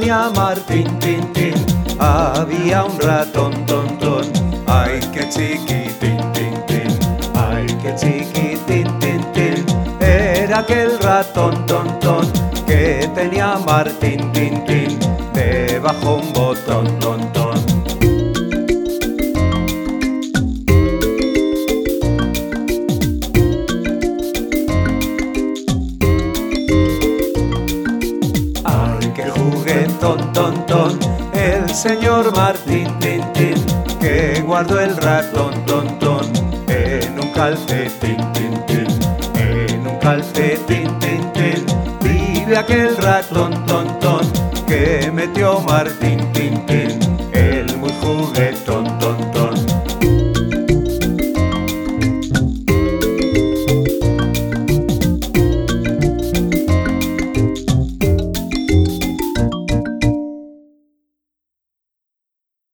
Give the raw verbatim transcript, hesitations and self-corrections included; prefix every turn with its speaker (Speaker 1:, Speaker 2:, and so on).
Speaker 1: tenía Martín, tin, tin. Había un ratón, ton, ton. Ay, qué chiquitín, tin, tin. Ay, qué chiquitín, tin, tin. Era aquel ratón, ton, ton, que tenía Martín, tin, tin. Debajo un botón, ton, ton. Juguetón, ton, ton, el señor Martín, tin, tin, que guardó el ratón, ton, ton, en un calcetín, tin, tin, en un calcetín, tin, tin. Vive aquel ratón, ton, ton, que metió Martín, tin, tin.